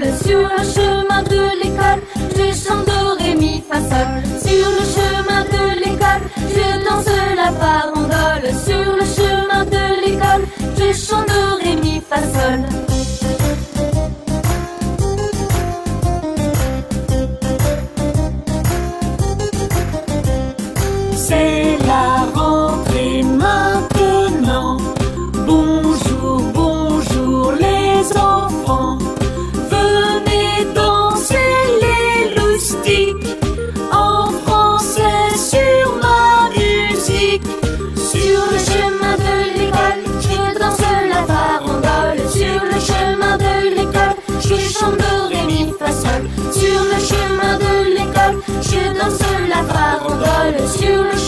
farandole. Sur le chemin de l'école, je chante do, ré, mi, fa, sol. Sur le chemin de l'école, je danse la farandole. Sur le chemin de l'école, je chante do, ré, mi, fa, sol. C'est la rentrée maintenant. Bonjour, bonjour les enfants. Venez danser les loustiques en français sur ma musique. Sur le chemin de l'école, je danse la farandole. Sur le chemin de l'école, je chante do, ré, mi, fa, sol. Sur le chemin de l'école, je danse la farandole. Sur le